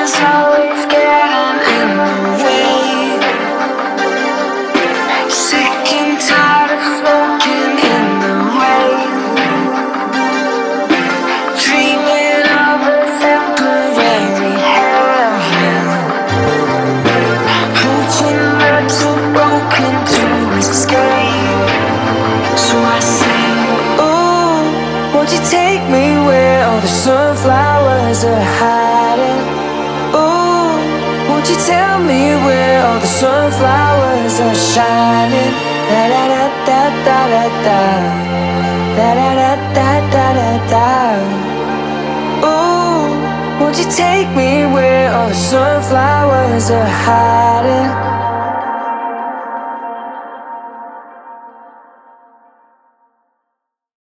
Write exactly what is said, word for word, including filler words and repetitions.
is always getting in the way. Sick and tired of smoking in the rain, dreaming of a temporary heaven, hoping that too broken to escape. So I say, ooh, won't you take me where all the sunflowers are hiding? Ooh, won't you tell me where all the sunflowers are shining? Da da da da da da da, da da da da da da da. Ooh, won't you take me where all the sunflowers are hiding?